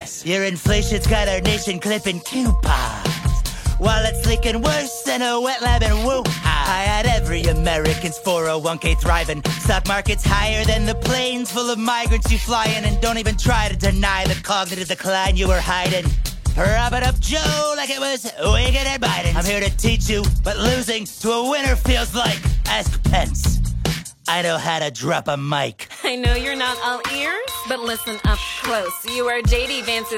Yes, your inflation's got our nation clipping coupons, while it's leaking worse than a wet lab in Wuhan. I had every American's 401k thriving. Stock market's higher than the planes full of migrants you fly in, and don't even try to deny the cognitive decline you were hiding. Prop it up, Joe, like it was Wigan and Biden. I'm here to teach you what losing to a winner feels like. Ask Pence. I know how to drop a mic. I know you're not all ears, but listen up close. You are J.D. Vance's